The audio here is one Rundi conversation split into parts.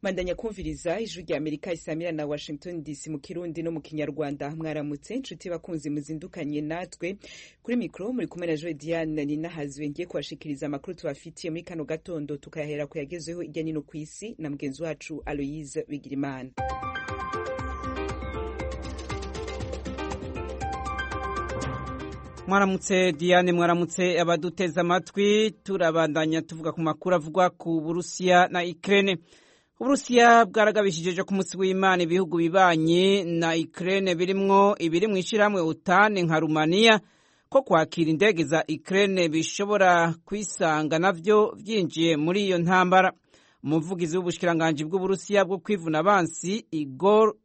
Mandanya kumviriza ijwi rya Amerika isamira na Washington DC mu Kirundi no mu Kinyarwanda. Mwaramutse inshuti bakunzi muzindukanye natwe kuri mikro muri kumwe na Joy Diane Ninahazwe ngiye kubashikiriza amakuru tubafitiye muri kano gatondo tukayahera ku yagezeho irya nino kw'isi na mugenzi wacu Aloise Bigirimana. Mwaramutse Diane, mwaramutse abaduteza amatwi. Turabandanya tuvuga ku makuru avugwa ku Burusiya na Ukraine. Uburusiya bwaragabishije ku munsi w'Imana ibihugu bibanye na Ukraine birimwo ibiri mw'ishirahamwe OTAN nka Rumania ko kwakira indege za Ukraine bishobora kwisanga navyo vyinjiye muri iyo ntambara. Umuvugizi w'ubushikiranganji bw'Uburusiya bwo kwivuna abansi Igor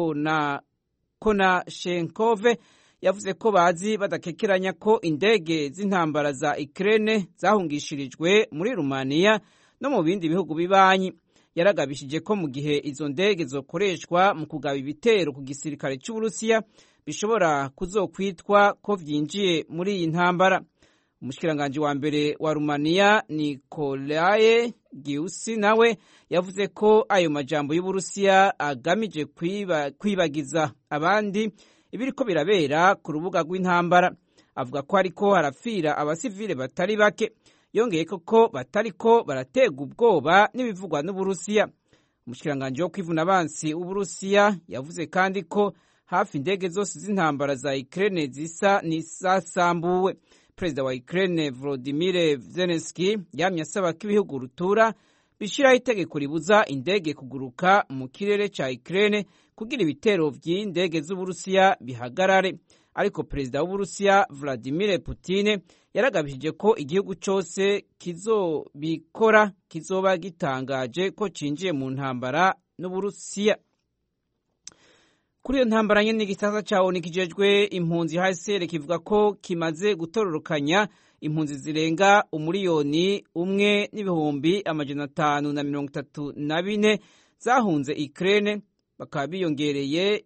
Konashenkov yavuze ko bazi badakekeranya ko indege z'intambara za Ukraine zahungishirijwe muri Rumania no mu bindi bihugu bibanyi. Yaragabishije ko mu gihe izo ndege zokoreshwa mu kugaba ibitero ku gisirikare c'Uburusiya bishobora kuzokwitwa ko vyinjiye muri iyi ntambara. Umushikiranganji wa mbere wa Rumania Nicolae Giusi nawe yavuze ko ayo majambo y'Uburusiya agamije kwibagiza abandi ibiriko birabera ku rubuga rw'intambara. Avuga ko ariko harafira abasivile batari bake, yongeye ko batariko baratega ubwoba n'ibivugwa n'Uburusiya. Umushikiranganji wo kwivuna abansi w'Uburusiya yavuze kandi ko hafi indege zose z'intambara za Ukraine zisa n'izasambuwe. Perezida wa Ukraine Volodymyr Zelensky yamye asaba ko ibihugu rutura bishiraho itegeko ribuza indege kuguruka mu kirere ca Ukraine kugira ibitero vy'indege z'Uburusiya bihagarare. Ariko perezida w'Uburusiya Vladimir Putin yaragabishije ko igihugu cose kizobikora kizoba gitangaje ko cinjiye mu ntambara n'Uburusiya. Kuri iyo ntambara nyene igisata ca ONU kijejwe impunzi HCR kivuga ko kimaze gutororokanya impunzi zirenga 1,534,000 zahunze Ukraine, bakaba biyongereye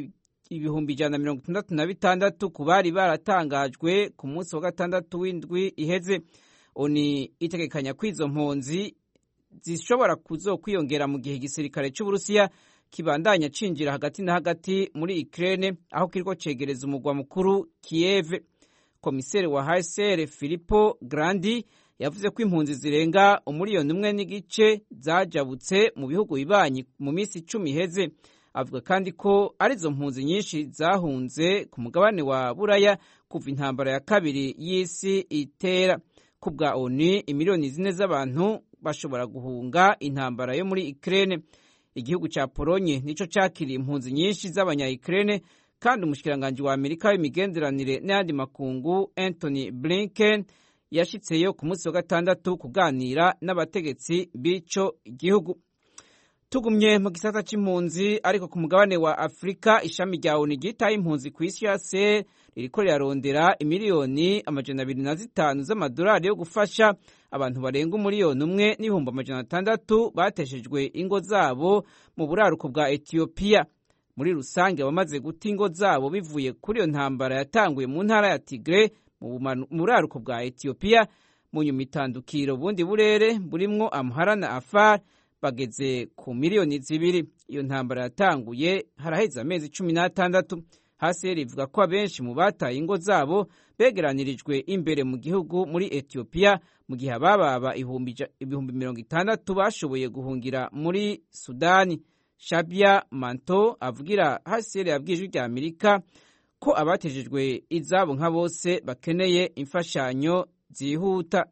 166 ku bari baratangajwe ku munsi wa gatandatu w'indwi iheze. ONU itegekanya ko izo mpunzi zishobora kuzokwiyongera mu gihe igisirikare c'Uburusiya kibandanya cinjira hagati na hagati muri Ukraine aho kiriko cegereza umugwa mukuru Kiev. Komiseri wa HCR Filippo Grandi yavuze ko impunzi zirenga 1,000,000 zajabutse mu bihugu bibanyi mu minsi 10 iheze. Avuga kandi ko arizo mpunzi nyinshi zahunze ku mugabane wa Buraya kuva intambara ya kabiri y'isi itera. Kubwa ONU imiliyoni 4 z'abantu bashobora guhunga intambara yo muri Ukraine. Igihugu ca Polonye nico cakiriye impunzi nyinshi z'abanya-Ukraine, kandi umushikiranganji wa Amerika w'imigenderanire n'ayandi makungu Anthony Blinken yashitseyo ku munsi wa gatandatu kuganira n'abategetsi b'ico gihugu. Tugumye mu gisata c'impunzi ariko ku mugabane wa Afrika, ishami rya ONU ryitaye impunzi kw'isi yose ririko rirarondera imiliyoni 205 z'amadolari yo gufasha abantu barenga 1,106,000 bateshejwe ingo zabo mu buraruko bwa Ethiopia. Muri rusange abamaze guta ingo zabo bivuye kuri iyo ntambara yatanguye mu ntara ya Tigray mu buraruko bwa Ethiopia mu nyuma itandukiro bundi burere burimwo Amhara na Afar bageze ku miliyoni 2. Iyo ntambara yatanguye haraheze amezi 16. HCR ivuga ko abenshi mu bataye ingo zabo begeranirijwe imbere mu gihugu muri Ethiopia, mu gihe abababa 60,000 bashoboye guhungira muri Sudani. Shabia Manto avugira HCR yabwije rya Amerika ko abatejejwe izabo nka bose bakeneye imfashanyo zihuta.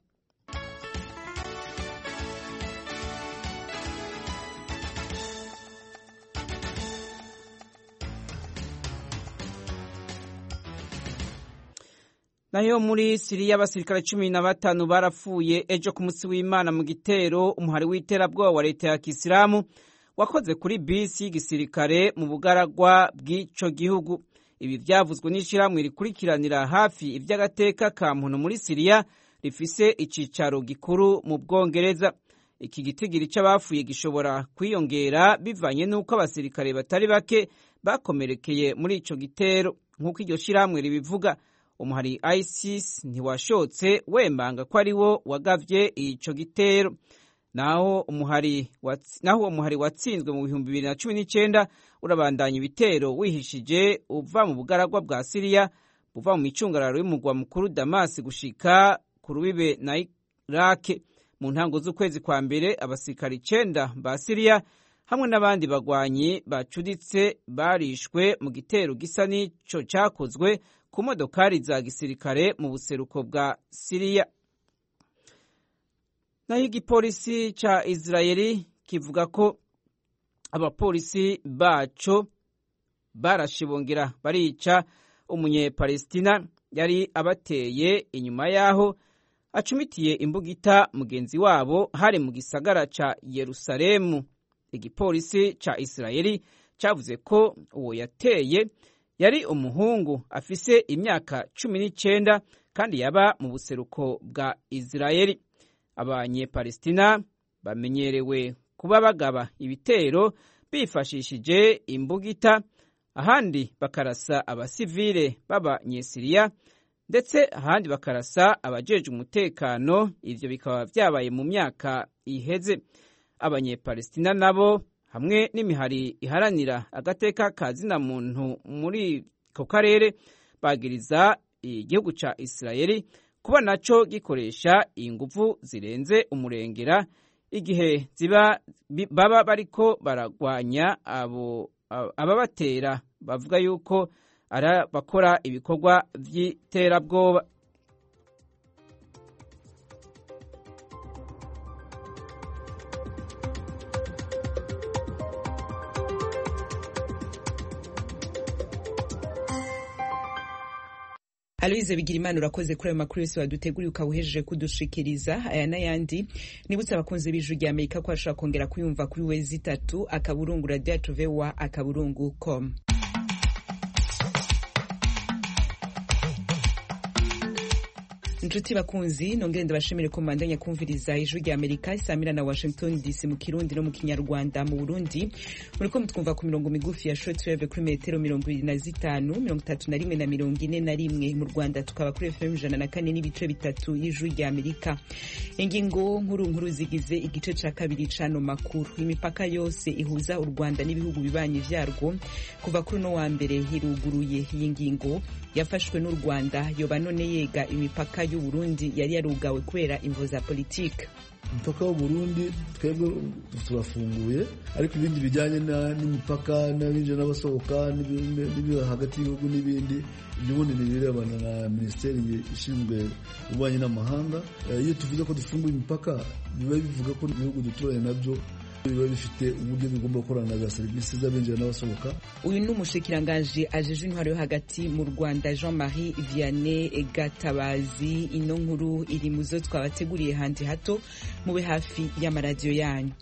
Nayo muri Siriya abasirikare 15 barapfuye ejo ku munsi w'Imana mu gitero umuhari w'iterabwoba wa leta ya Kisilamu wakoze kuri bisi y'igisirikare mu bugaragwa bw'ico gihugu. Ibi vyavuzwe n'ishirahamwe rikurikiranira hafi ivy'agateka ka muntu muri Siriya rifise icicaro gikuru mu Bwongereza. Iki gitigiri c'abapfuye gishobora kwiyongera bivanye n'uko abasirikare batari bake bakomerekeye muri ico gitero. Nk'uko iryo shirahamwe ribivuga, umuhari ISIS ntiwashotse wembanga ko ari wo wagavye ico gitero. naho uwo muhari watsinzwe mu 2019 urabandanya ibitero wihishije uva mu bugaragwa bwa Siriya buva mu micungararo y'umugwa mukuru Damas gushika ku rubibe na Iraq. Mu ntango z'ukwezi kwa mbere abasirikari 9 ba Siriya hamwe n'abandi bagwanyi bacuditse barishwe mu gitero gisa n'ico cyakozwe ku modokari za gisirikare mu buseruko bwa Siriya. Naho igipolisi ca Israeli kivuga ko abapolisi baco barashibongera barica umunyepalestina yari abateye inyuma yaho acumitiye imbugita mugenzi wabo hari mu gisagara ca Yerusalemu. Igipolisi ca Israeli cavuze ko uwo yateye yari umuhungu afise imyaka 19 kandi yaba mu buseruko bwa Israeli. Abanyepalestina bamenyerewe kuba bagaba ibitero bifashishije imbugita, ahandi bakarasa abasivile b'abanyesiriya ndetse ahandi bakarasa abajeje umutekano. Ivyo bikaba vyabaye mu myaka iheze. Abanyepalestina nabo hamwe n'imihari iharanira agateka kazina muntu muri ko karere bagiriza igihugu ca Israeli kuba naco gikoresha inguvu zirenze umurengera igihe baba bariko baragwanya ababatera bavuga yuko bakora ibikorwa vy'iterabwoba. Aloise Bigirimana urakoze kuri ayo makuru yose waduteguriye ukawuhejeje kudushikiriza. Aya n'ayandi nibutse abakunzi b'Ijwi rya Amerika ko ashobora kongera kuyumva kuri wezi3.radio@voa.com. Inshuti bakunzi nongere ndabashimire ko mbandanya kumviriza Ijwi rya Amerika isamira na Washington DC mu Kirundi no mu Kinyarwanda. Mu Burundi muriko mutwumva ku mirongo migufi ya shortwave kuri metero 25, 31 na 41. Mu Rwanda tukaba kuri FM 104.3 y'Ijwi rya Amerika. Ingingo nkuru zigize igice ca kabiri cano makuru. Imipaka yose ihuza u Rwanda n'ibihugu bibanyi vyarwo kuva kuri no wa mbere hiruguruye. Iyi ngingo yafashwe n'u Rwanda yoba none yega imipaka y'u Burundi yari yarugawe kubera imvo za politike. Umupaka w'u Burundi twebwe turafunguye, ariko ibindi bijyanye n'imipaka n'abinjira n'abasohoka n'ibyo hagati y'ibihugu n'ibindi by'ubundi birebana na Minisiteri ishinzwe ububanyi n'amahanga. Iyo tuvuze ko dufunguye imipaka biba bivuga ko ibihugu duturanye nabyo biba bifite uburyo bigomba gukorana na serivisi z'abinjira n'abasohoka. Uyu ni umushikiranganji ajeje intwaro yo hagati mu Rwanda Jean-Marie Vianney Gatabazi. Ino nkuru iri muzo twabateguriye handi hato mube hafi y'amaradiyo yanyu.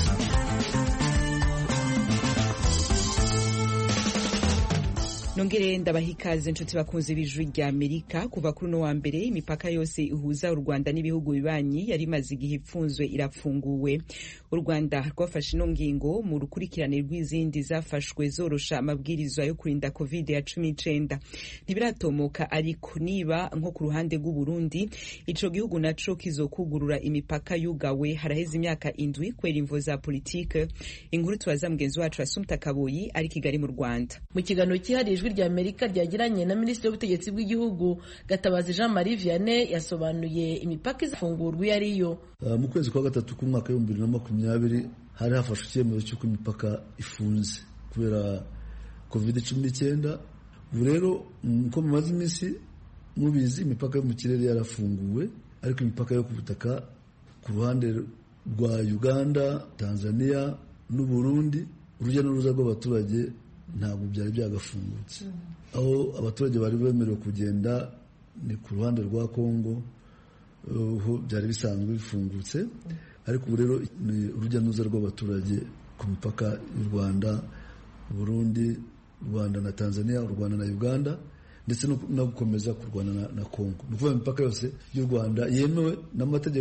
Nongere ndabaha ikaze inshuti bakunze b'Ijwi rya Amerika. Kuva kuri no wa mbere imipaka yose ihuza u Rwanda n'ibihugu bibanyi yari maze igihe ipfunzwe irafunguwe. U Rwanda rwafashe ino ngingo mu rukurikirane rw'izindi zafashwe zorosha amabwirizwa yo kurinda COVID-19. Ntibiratomoka ariko niba nko ku ruhande rw'u Burundi ico gihugu naco kizokugurura imipaka yugawe haraheze imyaka 7 kwera imvo za politike. Inkuru tubaza mugenzi wacu Assumpta Kaboyi ari Kigali mu Rwanda. Mu kiganiro cyihariye Ijwi rya Amerika ryagiranye na Minisitiri w'Ubutegetsi bw'Igihugu Gatabazi Jean-Marie Vianney yasobanuye imipaka izafungurwa iyo ariyo. Mu kwezi kwa gatatu k'umwaka wa 2020 hari hafashwe icyemezo cy'uko imipaka ifunze kubera COVID-19. Ubu rero uko mumaze iminsi mubizi imipaka yo mu kirere yarafunguwe, ariko imipaka yo ku butaka ku ruhande rwa Uganda, Tanzania n'u Burundi urujya n'uruza rw'abaturage ntabwo byari byagafungutse. Aho abaturage bari bemerewe kugenda ni ku ruhande rwa Kongo, ho byari bisanzwe bifungutse, ariko ubu rero ni urujya n'uruza rw'abaturage ku mipaka y'u Rwanda, Burundi, Rwanda na Tanzania, u Rwanda na Uganda, ndetse no gukomeza kurwana na Kongo. Ni ukuvuga imipaka yose y'u Rwanda yemewe n'amategeko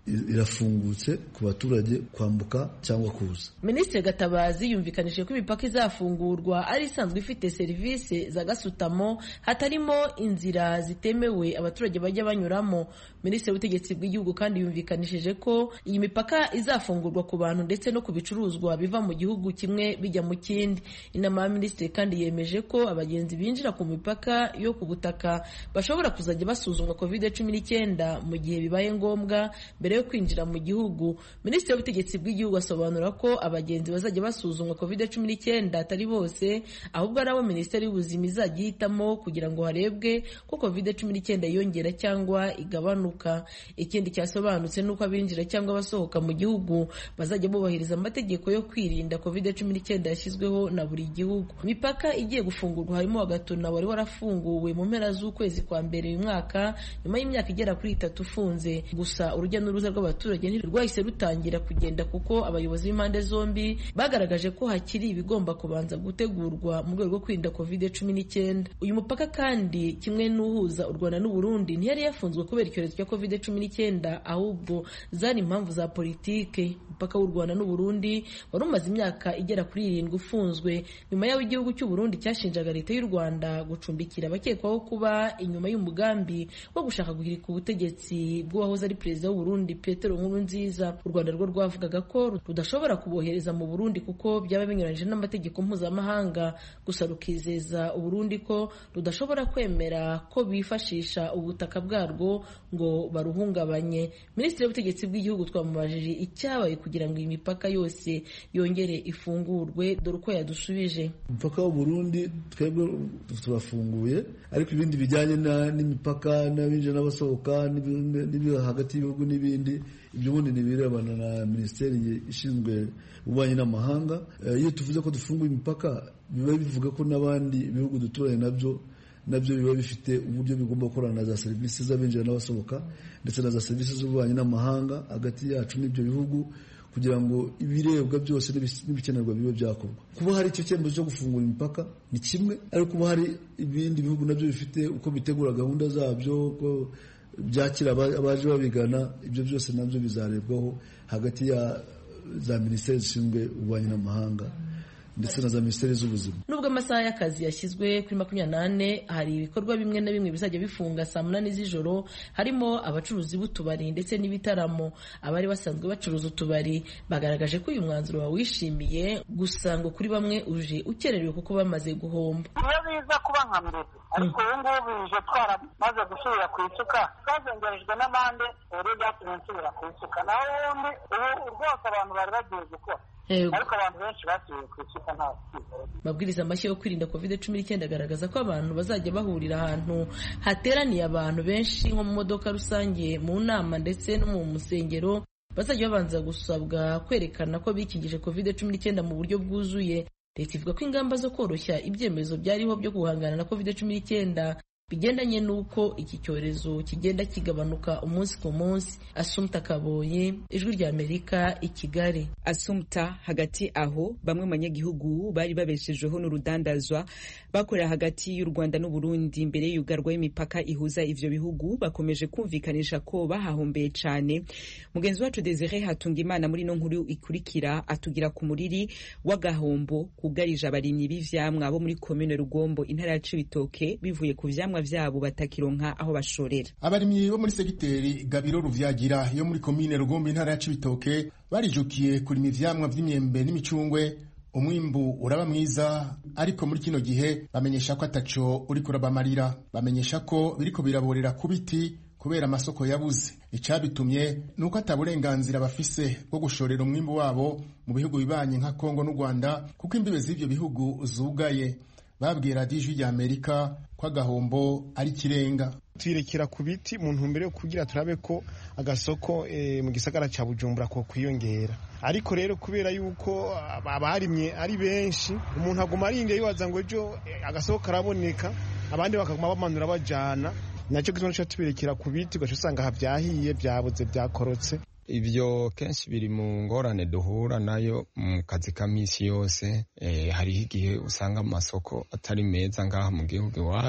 irafungutse ku baturage kwambuka cyangwa kuza. Minisitiri Gatabazi yumvikanije ko imipaka izafungurwa ari isanzwe ifite serivisi za gasutamo hatarimo inzira zitemewe abaturage bajya banyuramo. Minisitiri w'ubutegetsi bw'igihugu kandi yumvikanishije ko iyi mipaka izafungurwa ku bantu ndetse no ku bicuruzwa biva mu gihugu kimwe bijya mu kindi. Inama ya minisitiri kandi yemeje ko abagenzi binjira ku mipaka yo ku butaka bashobora kuzajya basuzumwa COVID-19 mu gihe bibaye ngombwa mbere yo kwinjira mu gihugu. Minisitiri w'ubutegetsi bw'igihugu asobanura ko abagenzi bazajya basuzumwa COVID-19 atari bose, ahubwo ari abo Minisiteri y'Ubuzima izajya ihitamo kugira ngo harebwe ko COVID-19 yongera cyangwa igabanuka. Ikindi cyasobanutse nuko abinjira cyangwa abasohoka mu gihugu bazajya bubahiriza amategeko yo kwirinda COVID-19 yashyizweho na buri gihugu. Imipaka igiye gufungurwa harimo Gatuna wari warafunguwe mu mpera z'ukwezi kwa mbere uyu mwaka nyuma y'imyaka igera kuri 3 ufunze. Gusa urujya n'uruza rw'abaturage ntirwahise rutangira kugenda kuko abayobozi b'impande zombi bagaragaje ko hakiri ibigomba kubanza gutegurwa mu rwego rwo kwirinda COVID-19. Uyu mupaka kandi kimwe n'uhuza u Rwanda n'u Burundi ntiyari yafunzwe kubera icyorezo cya COVID-19, ahubwo zari impamvu za politike. Umupaka w'u Rwanda n'u Burundi wari umaze imyaka igera kuri 7 ufunzwe nyuma y'aho igihugu cy'u Burundi cyashinjaga leta y'u Rwanda gucumbikira abakekwaho kuba inyuma y'umugambi wo gushaka guhirika ubutegetsi bw'uwahoze ari perezida w'u Burundi Petero Nkurunziza. U Rwanda rwo rwavugaga ko rudashobora kubohereza mu Burundi kuko byaba binyuranyije n'amategeko mpuzamahanga, gusa rukizeza u Burundi ko rudashobora kwemera ko bifashisha ubutaka bwarwo ngo baruhungabanye. Minisitiri w'ubutegetsi bw'igihugu twamubajije icyabaye kugira ngo iyi mipaka yose yongere ifungurwe, dore uko yadusubije. Umupaka w'u Burundi twebwe turafunguye, ariko ibindi bijyanye n'imipaka n'abinjira n'abasohoka n'ibyo hagati y'ibihugu n'ibindi ibyo bundi nibirebana na Minisiteri ishinzwe ububanyi n'amahanga. Iyo tuvuze ko dufunguye imipaka biba bivuga ko n'abandi bihugu duturanye nabyo biba bifite uburyo bigomba gukorana na za serivisi z'abinjira n'abasohoka ndetse na za serivisi z'ububanyi n'amahanga hagati yacu n'ibyo bihugu kugira ngo ibirebwa byose n'ibikenerwa bibe byakorwa. Kuba hari icyo cyemezo cyo gufungura imipaka ni kimwe, ariko kuba hari ibindi bihugu nabyo bifite uko bitegura gahunda zabyo, uko byakira abaje babigana, ibyo byose nabyo bizarebwaho hagati ya za minisiteri zishinzwe ububanyi n'amahanga ndetse na za minisiteri z'ubuzima. Nubwo amasaha y'akazi yashyizwe kuri 28, hari ibikorwa bimwe na bimwe bizajya bifunga saa 8 z'ijoro, harimo abacuruzi b'utubari ndetse n'ibitaramo. Abari basanzwe bacuruza utubari bagaragaje ko uyu mwanzuro wawishimiye, gusa ngo kuri bamwe uje ukererewe kuko bamaze guhomba. Iyo biza kuba nka mbere, ariko ubu ngubu bije twaramaze gusubira ku isuka, twazengerejwe n'amande rero byatumye nsubira ku isuka. Naho ubundi ubu rwose abantu bari bagiye gukora, ariko abantu benshi basubiye ku isuka nta kizere. Amabwiriza mashya yo kwirinda COVID-19 agaragaza ko abantu bazajya bahurira ahantu hateraniye abantu benshi nko mu modoka rusange, mu nama ndetse no mu musengero bazajya babanza gusabwa kwerekana ko bikingije COVID-19 mu buryo bwuzuye. Leta ivuga ko ingamba zo koroshya ibyemezo byariho byo guhangana na COVID-19 bigendanye n'uko iki cyorezo kigenda kigabanuka umunsi ku munsi. Assumpta Kaboye, Ijwi rya Amerika, i Kigali. Assumpta, hagati aho bamwe mu banyagihugu bari babeshejeho n'urudandazwa bakorera hagati y'u Rwanda n'u Burundi mbere y'ugarwa y'imipaka ihuza ivyo bihugu bakomeje kumvikanisha ko bahahombeye cane. Mugenzi wacu Desire Hatungimana muri no nkuru ikurikira atugira ku muriri w'agahombo kugarije abarimyi b'ivyamwa bo muri commune Rugombo intara ya Cibitoke bivuye ku vyamwa vyabo batakironka aho bashorera. Abarimyi bo muri segiteri Gabiro Ruvyagira yo muri commune Rugombo intara ya Cibitoke barijukiye kurima ivyamwa vy'imyembe n'imicungwe. Umwimbu uraba mwiza, ariko muri kino gihe bamenyesha ko ataco uri kurabamarira. Bamenyesha ko biriko biraborera ku biti kubera amasoko yabuze. Icabitumye nuko ataburenganzira bafise bwo gushorera umwimbu wabo mu bihugu bibanye nka Kongo n'u Rwanda kuko imbibe z'ivyo bihugu zugaye. Babwira Ijwi rya Amerika ko agahombo ari kirenga. Twirekera ku biti mu ntumbero yo kugira turabe ko agasoko mu gisagara ca Bujumbura ko kwiyongera. Ariko rero kubera yuko abarimye ari benshi, umuntu aguma aringe yibaza ngo ejo agasoko karaboneka, abandi bakaguma bamanura bajana. Nacyo gituma cyo tubirekera ku biti gacho usanga havyahiye byabuze byakorotse. Ivyo kenshi biri mu ngorane duhura nayo mu kazi ka misi yose. Hariho igihe usanga amasoko atari meza ngaha mu gihugu iwacu,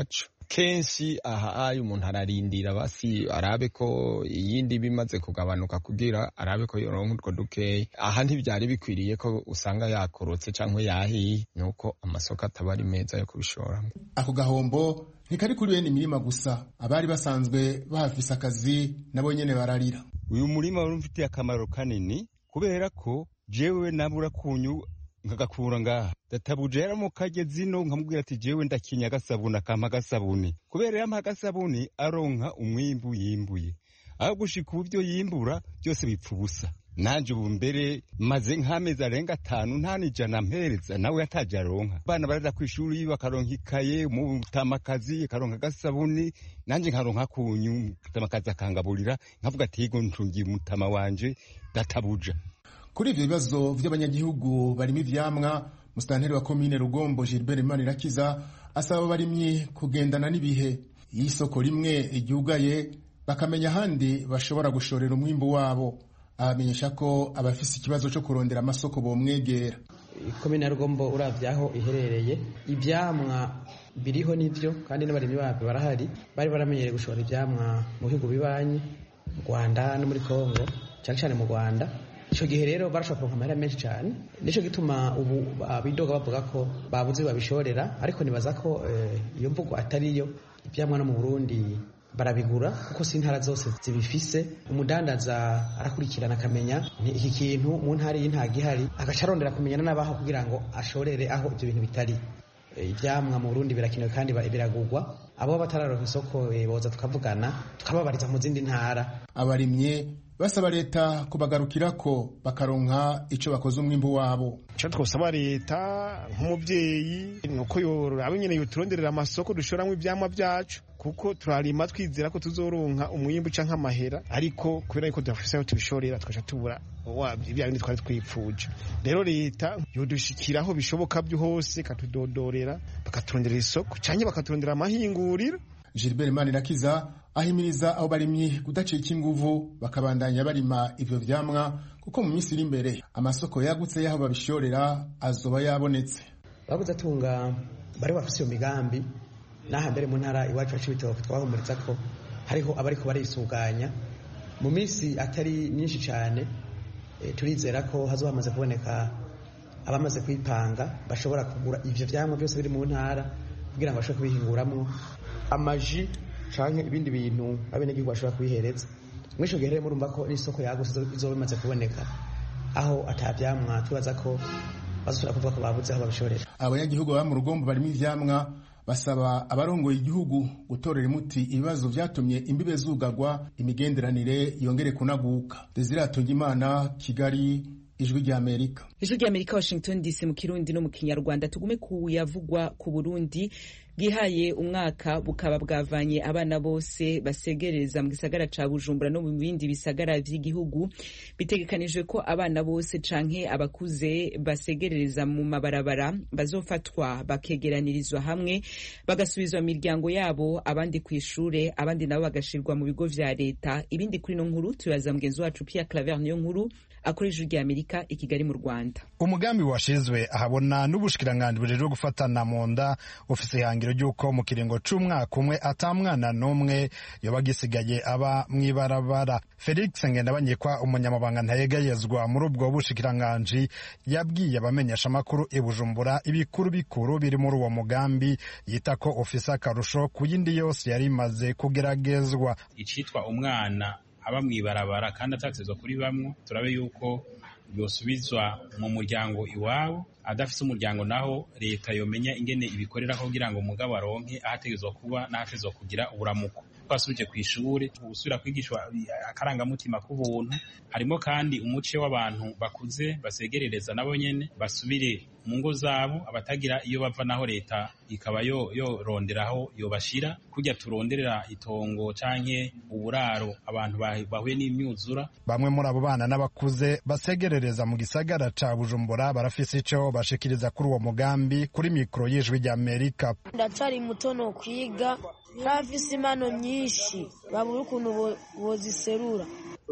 kenshi aha umuntu ararindira basi arabe ko iyindi bimaze kugabanuka kugira arabe ko yoronka utwo dukeyi. Aha ntibyari bikwiriye ko usanga yakorotse canke yahiye, nuko amasoko ataba ari meza yo kubishoramo. Ako gahombo ntikari kuri bene imirima gusa, abari basanzwe bahafise akazi nabo nyene bararira. Uyu murima wari umfitiye akamaro kanini kubera ko jewe nabura kunyu nkagakura ngaha databuje yaramo kageze ino nkamubwira ati jewe ndakinya agasabuni akampa agasabuni, kubera yampa agasabuni aronka umwimbu yimbuye, aho gushika ubyo yimbura byose bipfa ubusa. Nanje ubu mbere maze nk'amezi arenga 5 nta n'ijana mpereza nawe ataje aronka. Abana baraza kw'ishuri bakaronka ikaye, umutamakazi akaronka agasabuni, nanje nkaronka kunyu umutamakazi akangaburira, nkavuga ati yego ntungiye umutama wanje databuja. Kuri ivyo bibazo vy'abanyagihugu barimo ivyamwa, musitanteri wa komine Rugombo Gilbert Manirakiza asaba abarimyi kugendana n'ibihe. Iyo isoko rimwe iryugaye bakamenya ahandi bashobora gushorera umwimbu wabo. Abamenyesha ko abafise ikibazo cyo kurondera amasoko bomwegera. Komine Rugombo uravye aho iherereye, ivyamwa biriho nivyo kandi n'abarimyi babyo barahari, bari baramenyereye gushora ivyamwa mu bihugu bibanyi, mu Rwanda no muri Kongo, cyane mu Rwanda. Ico gihe rero barashobora kuronka amahera menshi cyane, nico gituma ubu abidoga bavuga ko babuze babishorera, ariko nibaza ko iyo mvugo atariyo. Ivyamwa no mu Burundi barabigura kuko si intara zose zibifise. Umudandaza arakurikirana akamenya iki kintu mu ntara y'intagihari, agacarondera kumenyana n'abaho kugira ngo ashorere aho ibyo bintu bitari. Ivyamwa mu Burundi birakenewe kandi biragurwa, abo batararonka isoko boza tukavugana tukababariza mu zindi ntara. Abarimye basaba leta kubagarukirako bakaronka ico bakoze umwimbu wabo. Ico twosaba leta nk'umuvyeyi nuko yorora nyene yoturonderera amasoko dushoramwe ivyamwa vyacu, kuko turarima twizera ko tuzoronka umwimbu canke amahera, ariko kubera yuko dufise aho tubishorera twaca tubura ibya bindi twari twipfuje. Rero leta yodushikiraho bishoboka byo hose katudodorera, bakaturondera isoko canke bakaturondera amahinguriro. Gilbert Manirakiza ahimiriza abo barimyi kudacika inguvu bakabandanya barima ivyo vyamwa, kuko mu minsi iri imbere amasoko yagutse yaho babishorera azoba yabonetse. Baguze atunga bari bafise iyo migambi, naha mbere mu ntara iwacu Cibitoke twahumuriza ko hariho abariko barisuganya mu minsi atari myinshi cyane. Turizera ko hazo hamaze kuboneka abamaze kwipanga bashobora kugura ivyo vyamwa byose biri mu ntara kugira ngo bashobore kubihinguramo amaji canke ibindi bintu abenegihugu bashobora kubihereza. Mwisho gihe murumva ko n'isoko yaguse izoba imaze kuboneka, aho atavyamwa tubaza ko bazosubira kuvuga ko babuze aho babishorera. Abanyagihugu baba mu Rugombo barimo ivyamwa basaba abarongoye igihugu gutorera umuti ibibazo vyatumye imbibe zugagwa, imigenderanire yongere kunaguka. Desire Atungimana, Kigali, Ijwi ry'Amerika. Ijwi ry'Amerika, Washington DC, mu Kirundi no mu Kinyarwanda. Tugume ku yavugwa ku Burundi bwihaye umwaka bukaba bwavanye abana bose basegereza mu gisagara ca Bujumbura no mu bindi bisagara vy'igihugu. Bitegekanijwe ko abana bose canke abakuze basegereza mu mabarabara bazofatwa bakegeranirizwa hamwe bagasubizwa mu miryango yabo, abandi kw'ishure, abandi nabo bagashirwa mu bigo vya leta. Ibindi kuri no nkuru tuyaza mugenzi wacu Pierre Claver niyo nkuru akoresha Ijwi ry'Amerika i Kigali mu Rwanda. Umugambi washizwe ahabona n'ubushikiranganji bujejwe gufatana mu nda ufise ihangiro ry'uko mu kiringo c'umwaka umwe atamwana n'umwe yoba gisigaye aba mw'ibarabara. Felix Ngendabanyikwa, umunyamabanga ntayegayezwa muri ubwo bushikiranganji, yabwiye abamenyesha amakuru i Bujumbura ibikuru bikuru biri muri uwo mugambi, yita ko ufise akarusho ku yindi yose yari imaze kugeragezwa. Icitwa umwana aba mw'ibarabara kandi atatezwa kuri bamwe, turabe yuko yosubizwa mu muryango iwabo, adafise umuryango naho leta yomenya ingene ibikorera kugira ngo umugabo aronke ahategezwa kuba n'ahategezwa kugira uburamuko. Twasubije kw'ishure gusubira kwigishwa akarangamutima k'ubuntu, harimo kandi umuce w'abantu bakuze basegerereza nabo nyene basubire mu ngo zabo, abatagira iyo bava naho leta ikaba yoronderaho yobashira, kurya turonderera itongo canke uburaro abantu bahuye n'imyuzura. Bamwe muri abo bana n'abakuze basegerereza mu gisagara ca Bujumbura barafise ico bashikiriza kuri uwo mugambi kuri mikro y'Ijwi ry'Amerika. Ndacari muto no kwiga, nafise impano nyinshi babura ukuntu boziserura.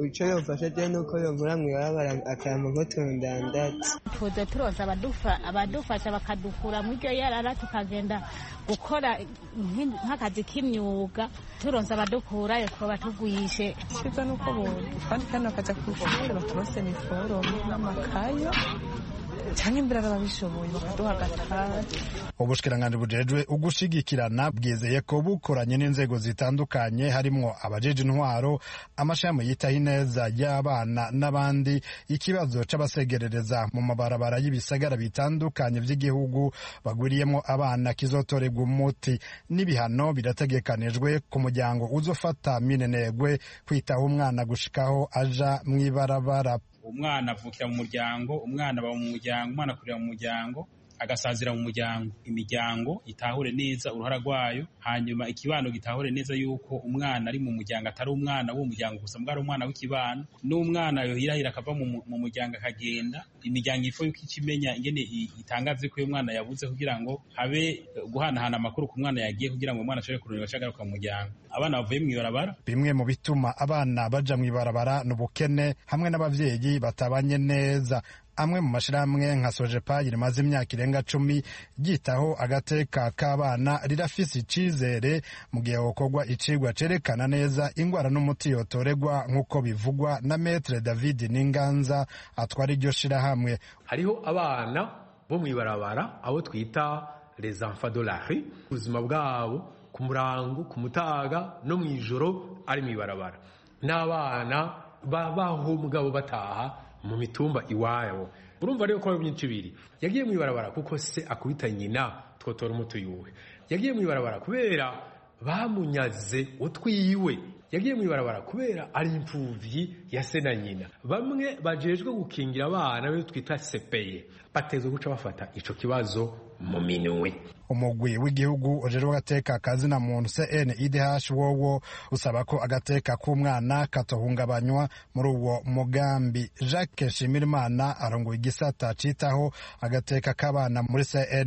icyo yofasha je nuko yongura mw'ibarabara akampa nk'utundandatsi tuze turonsa abadufasha bakadukura mu iryo yarara tukagenda gukora nk'akazi k'imyuga turonsa abadukurayo twoba tugwishe siza nuko kandi bakaja ku ishuri baturose n'iforomo n'amakayo cyane imbere ababishoboye bakaduha agatari. Ubushikiranganji bujejwe ugushigikirana bwizeye ko bukoranye n'inzego zitandukanye harimwo abajeje intwaro, amashami yitaho ineza y'abana n'abandi, ikibazo c'abasegerereza mu mabarabara y'ibisagara bitandukanye vy'igihugu bagwiriyemwo abana kizotorerwa umuti. N'ibihano birategekanijwe ku muryango uzofata minenegwe kwitaho umwana gushikaho aja mw'ibarabara. Umwana avukira mu muryango, umwana aba mu muryango, umwana akurira mu muryango, agasazira mu muryango. Imiryango itahure neza uruhara rwayo, hanyuma ikibano gitahure neza yuko umwana ari mu muryango atari umwana w'uwo muryango gusa, mbwa ari umwana w'ikibano. N'umwana yohirahira akava mu muryango akagenda, imiryango ifo yuko ikimenya ingene itangaze ko uyu mwana yabuze kugira ngo habe guhanahana amakuru ku mwana yagiye kugira ngo umwana ashobore kurondera acagaruka mu muryango. Abana bavuye mw'ibarabara, bimwe mu bituma abana baja mw'ibarabara n'ubukene hamwe n'abavyeyi batabanye neza. Amwe mu mashirahamwe nka Sojepa rimaze imyaka irenga 10 ryitaho agateka k'abana rirafise icizere mu gihe hokorwa icigwa cerekana neza ingwara n'umuti yotoregwa nk'uko bivugwa na Maître David Ninganza atwara iryo shirahamwe. Hariho abana bo mw'ibarabara abo twita les enfants de la rue, ubuzima bwabo ku murango, ku mutaga no mw'ijoro ari mw'ibarabara. N'abana babaho mugabo bataha mu mitumba iwabo. Urumva rero ko byinshi biri. Yagiye mw'ibarabara kuko se akubita nyina twotora umutu yuwe. Yagiye mw'ibarabara kubera bamunyaze utwiwe. Yagiye mw'ibarabara kubera ari impfuvyi ya se na nyina. Bamwe bajejwe gukingira abana be twita sepeye batezwe guca bafata ico kibazo mu minwe. Umugwi w'igihugu ujejwe agateka kazina muntu CNIDH wowo usaba ko agateka k'umwana katohungabanywa muri uwo mugambi. Jacques Shimirimana arongoye igisata citaho agateka k'abana muri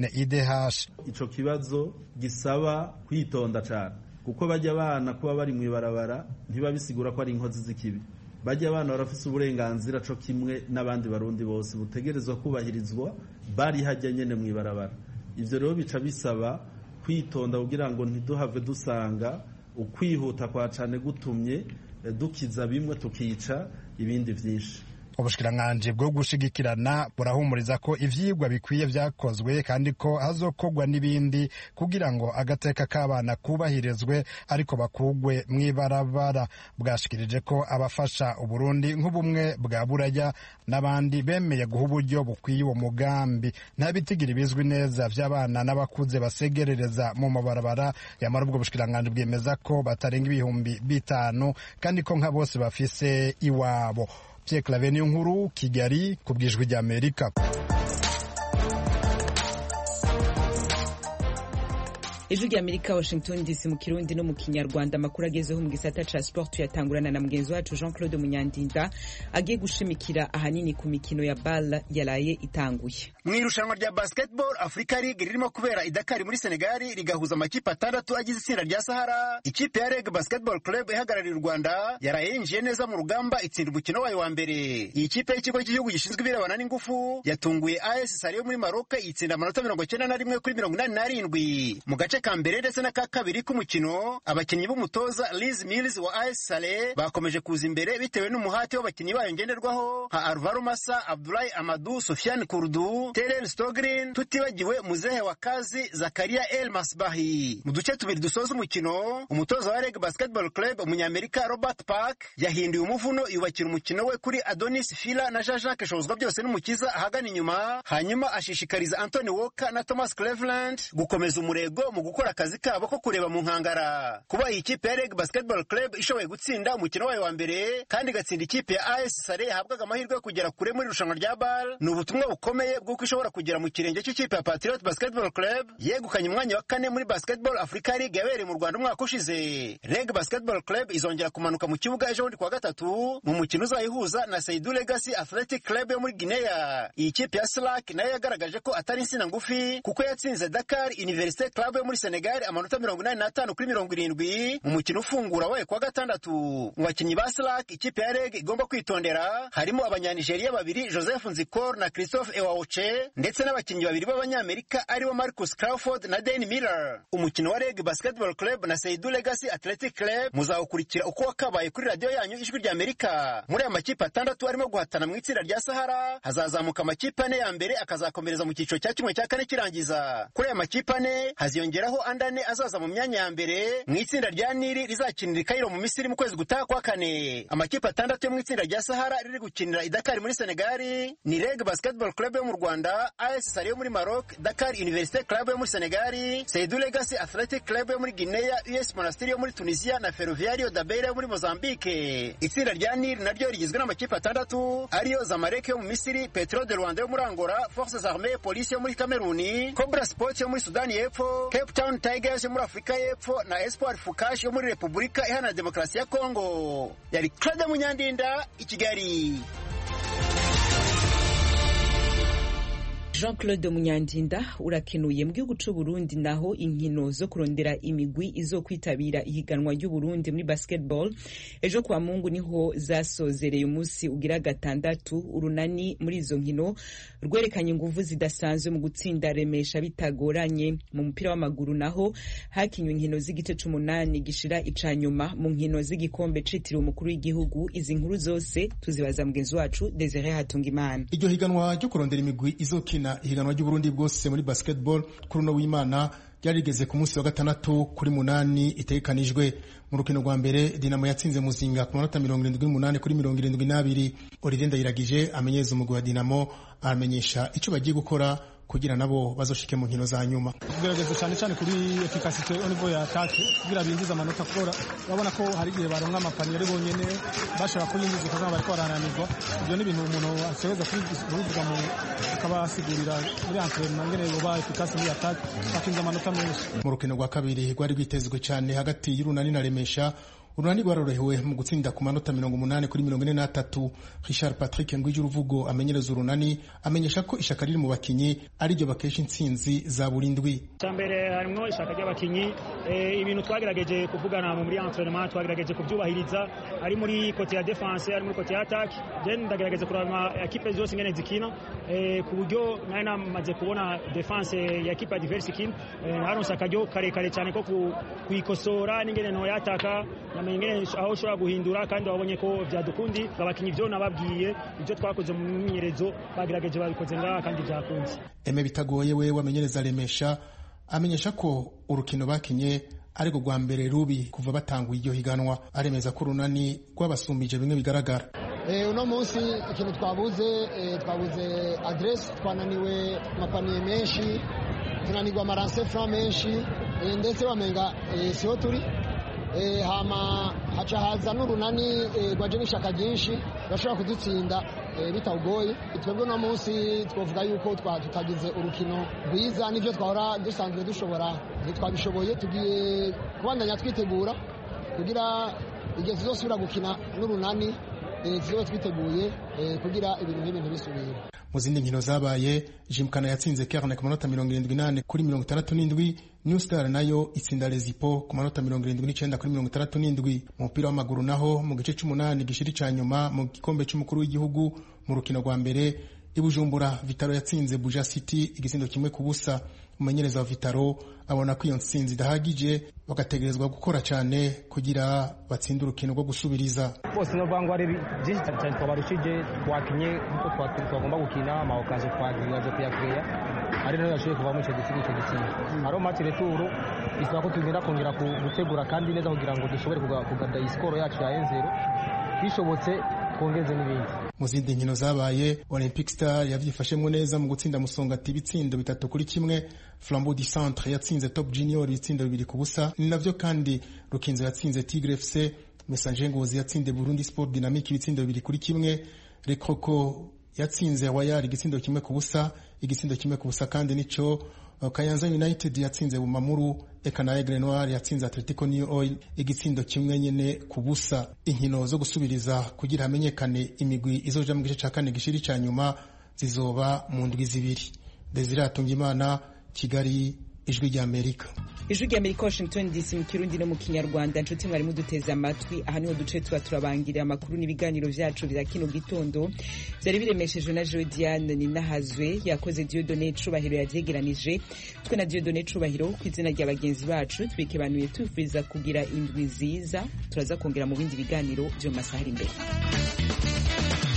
CNIDH. Ico kibazo gisaba kwitonda cyane kuko bajya abana kuba bari mw'ibarabara ntibabisigura ko ari inkozi z'ikibi. Bajya abana barafise uburenganzira co kimwe n'abandi barundi bose butegerezwa kubahirizwa bari hajya nyene mw'ibarabara. Ivyo rero bica bisaba kwitonda kugira ngo ntiduhave dusanga ukwihuta kwa cane gutumye dukiza bimwe tukica ibindi vyinshi. Ubushikiranganji bwo gushigikirana burahumuriza ko ivyigwa bikwiye vyakozwe kandi ko hazokorwa n'ibindi kugira ngo agateka k'abana kubahirizwe ariko bakugwe mw'ibarabara. Bwashikirije ko abafasha Uburundi nk'ubumwe bwa Buraya n'abandi bemeye guha uburyo bukwiye uwo mugambi. Nta bitigiri bizwi neza vy'abana n'abakuze basegerereza mu mabarabara, yamara ubwo bushikiranganji bwemeza ko batarenga 5,000 kandi ko nka bose bafise iwabo. Pierre Claver Nkuru, Kigali, ku bw'Ijwi ry'Amerika. Ijwi ry'Amerika, Washington DC, mu Kirundi no mu Kinyarwanda. Amakuru agezeho mu gisata ca sport yatangurana na mugenzi wacu Jean Claude Munyandinda agiye gushimikira ahanini ku mikino ya BAL yaraye itanguye. Mw'irushanwa rya Basketball Africa League ririmo kubera i Dakar muri Senegal rigahuza amakipe 6 agize itsinda rya Sahara. Ikipe ya Reg Basketball Club ihagarariye u Rwanda yaraye yinjiye neza mu rugamba itsinda umukino wayo wa mbere. Iyi kipe y'ikigo cy'igihugu gishinzwe ibirebana n'ingufu yatunguye AS Sale yo muri Maroc itsinda amanota 91 kuri 87. Mu gace ka mbere ndetse na ka kabiri k'umukino abakinnyi b'umutoza Liz Mills wa AS Sale bakomeje kuza imbere bitewe n'umuhati w'abakinnyi bayo ngenderwaho nka Alvaro Massa, Abdoulaye Amadou, Sofiane Kourdou, Terence Stogrin, tutibagiwe Muzehe wa Kazi, Zakaria El Masbahi. Mu duce tubiri dusoza umukino umutoza wa Reg Basketball Club umunyamerika Robert Park yahinduye umuvuno yubakira umukino we kuri Adonis Fila na Jean-Jacques Shozwa byose n'umukiza ahagana inyuma, hanyuma ashishikariza Anthony Walker na Thomas Cleveland gukomeza umurego mu gukora akazi kabo ko kureba mu nkangara. Kuba iyi kipe ya Reg Basketball Club ishoboye gutsinda umukino wayo wa mbere kandi igatsinda ikipe ya AS Sale yahabwaga amahirwe yo kugera kure muri irushanwa rya BAL ni ubutumwa bukomeye bw'uko ishobora kugera mu kirenge cy'ikipe ya Patriot Basketball Club yegukanye umwanya wa 4 muri Basketball Africa League yabereye mu Rwanda umwaka ushize. Reg Basketball Club izongera kumanuka mu kibuga ejo bundi kwa gatatu mu mukino uzayihuza na Seydou Legacy Athletic Club yo muri Guinea. Iyi kipe ya Slack nayo yagaragaje ko atari insina ngufi kuko yatsinze Dakar University Club yo muri muri Senegal amanota 85 kuri 70 mu mukino ufungura wayo kwa gatandatu. Mu bakinyi ba Slack ikipe ya REG igomba kwitondera harimo abanyanigeria babiri Joseph Nzikor na Christophe Ewaoche ndetse n'abakinyi babiri b'abanyamerika aribo Marcus Crawford na Danny Miller. Umukino wa REG Basketball Club na Seydou Legacy Athletic Club muzawukurikira uko wakabaye kuri radio yanyu Ijwi rya Amerika. Muri aya makipe atandatu arimo guhatana mu itsinda rya Sahara hazazamuka amakipe ane ya mbere akazakomereza mu cyiciro cya kimwe cya kane kirangiza. Kuri aya makipe ane haziyongeraho andane azaza mu myanya ya mbere mu itsinda rya Nili rizakinira Cairo mu Misiri mu kwezi gutaha kwa kane. Amakipe atandatu yo mu itsinda rya Sahara riri gukinira i Dakar muri Senegal ni REG Basketball Club yo mu Rwanda, AS Sali yo muri Maroc, Dakar Université Club yo muri Senegal, Seydou Legacy Athletic Club yo muri Guinea, US Monastir yo muri Tunisia na Ferroviario da Beira yo muri Mozambique. Itsinda rya Nili naryo rigizwe n'amakipe atandatu ariyo Zamalek yo mu Misiri, Petro de Rwanda yo muri Angola, Forces Armées Police yo muri Cameroon, Cobra Sports yo muri Sudani y'Epfo, Cape Town Tigers yo muri Afrika y'Epfo na Espoir Fukash yo muri Repubulika Iharanira Demokarasi ya Kongo. Yari Claude Munyandinda i Kigali. Jean-Claude Munyandinda urakenuye. Mu gihugu c'u Burundi naho inkino zo kurondera imigwi izo kwitabira ihiganwa ry'u Burundi muri basketball ejo kwa Mungu niho zasozereye umunsi ugira gatandatu. Urunani muri izo nkino rwerekanye inguvu zidasanzwe mu gutsinda Remesha bitagoranye. Mu mupira w'amaguru naho hakinywe inkino z'igice c'umunani gishira icanyuma mu nkino z'igikombe citiriwe umukuru w'igihugu. Izi nkuru zose tuzibaza mugenzi wacu Desire Hatungimana. Iryo higanwa ryo kurondera imigwi izokina ihiganwa ry'u Burundi bwose muri basketball kuri no w'Imana ryarigeze ku munsi wa gatandatu kuri 8 itekanijwe. Mu rukino rwa mbere Dinamo yatsinze Muzinga ku manota 78 kuri 72. Olivier Ndayiragije amenyeza umugwi wa Dinamo amenyesha ico bagiye gukora kugira nabo bazoshike mu nkino za nyuma. Tugerageza cyane cyane kuri efficacité au niveau ya attaque kugira binjiza amanota kora. Urabona ko hari igihe baronka amapani ari bonyene bashaka ko yinjiza kuzama bariko barananirwa. Ibyo ni ibintu umuntu asebeza kubivuga mu akabasigurira muri entraînement ngene yoba efficace muri attaque bakinza amanota menshi. Mu rukino rwa kabiri rwari rwitezwe cyane hagati y'Urunani na Remesha. Urunani rwarorohewe mu gutsinda ku manota 80 kuri 43. Richard Patrick Ngwijuruvugo amenyereza Urunani amenyesha ko ishaka riri mu bakinyi ari ryo bakesha intsinzi za burindwi. Cyambere harimo ishaka ry'abakinyi ibintu twagerageje kuvugana muri entraînement twagerageje kubyubahiriza ari muri côté ya défense ari muri côté ya attaque. Then ndagerageza kuraba equipe zose ngene zikina ku buryo nari maze kubona défense ya equipe adverse ikina haronse akaryo karekare cyane ko kuyikosora n'ingene no yataka ngene aho ushobora guhindura kandi wabonye ko byadukundi abakinyi byo nababwiye ibyo twakoze mu myimenyerezo bagerageje babikoze ngaha kandi byakunze. Eme bitagoye we wamenyereza Remesha amenyesha ko urukino bakinye ariko rwa mbere rubi kuva batanguye iryo higanwa. Aremeza ko Urunani rwabasumbije bimwe bigaragara. Uno munsi ikintu twabuze adresse, twananiwe mapaniye menshi, tunanirwa amaranse franc menshi, ndetse wamenga siho turi hama haca haza n'Urunani rwaje n'ishaka ryinshi bashobora kudutsinda bitawugoye. Twebwe no munsi twovuga yuko tutagize urukino rwiza n'ivyo twahora dusanzwe dushobora ntitwabishoboye. Tugiye kubandanya twitegura kugira igihe tuzosubira gukina n'Urunani tuzobe twiteguye kugira ibintu nk'ibintu bisubire. Mu zindi nkino zabaye Jimkana yatsinze Kerne ku manota 78 kuri 67. New Star nayo itsinda Lezipo ku manota 79 kuri 67. Mu mupira w'amaguru naho mu gice c'umunani gishiri ca nyuma mu gikombe c'umukuru w'igihugu mu rukino rwa mbere Ibujumbura Vitaro yatsinze Buja City igisindo kimwe ku busa. Umumenyereza wa Vitaro abona ko iyo ntsinzi idahagije bagategerezwa gukora cyane kugira batsinde urukino rwo gusubiriza. Bose no bangwa ari byinshi cyane twabarushije twakinye kuko twagomba gukina amawakaje twagiraje kuyakreya ari no yashoye kuva mu cyo gitsina. Aro match retour isaba ko tugenda kongera gutegura kandi neza kugira ngo dushobore kugada iskoro yacu ya 1-0 bishobotse kongeze n'ibindi. Mu zindi nkino zabaye Olympic Star yavyifashemwe neza mu gutsinda Musongati ibitsindo 3-1. Flambeau du Centre yatsinze Top Junior ibitsindo 2-0. Ni navyo kandi Rukinzo yatsinze Tigre FC, Messager Ngozi yatsinze Burundi Sport Dynamique ibitsindo 2-1. Le Croco yatsinze Wayari igitsindo 1-0, igitsindo 1-0 kandi nico Kayanza United yatsinze Bumamuru, eka na Aigle Noir yatsinze Atletico New Oil igitsindo 1-0. Inkino zo gusubiriza kugira hamenyekane imigwi izoja mu gice ca kane gishiri ca nyuma zizoba mu ndwi zibiri. Desire Hatungimana, Kigali, Ijwi rya Amerika. ijwi rya Amerika Washington DC mu Kirundi no mu Kinyarwanda. Nshuti mwari muduteze amatwi, aha niho duce tuba turabangirira amakuru n'ibiganiro vyacu vya kino gitondo vyari biremeshejwe na Joe Diane Ninahazwe, yakoze Dieudonné Cubahiro yavyegeranije. Twe na Dieudonné Cubahiro kw'izina rya bagenzi bacu twikebanuye tufuriza kugira indwi nziza. Turaza kongera mu bindi biganiro vyo mu masaha ari imbere.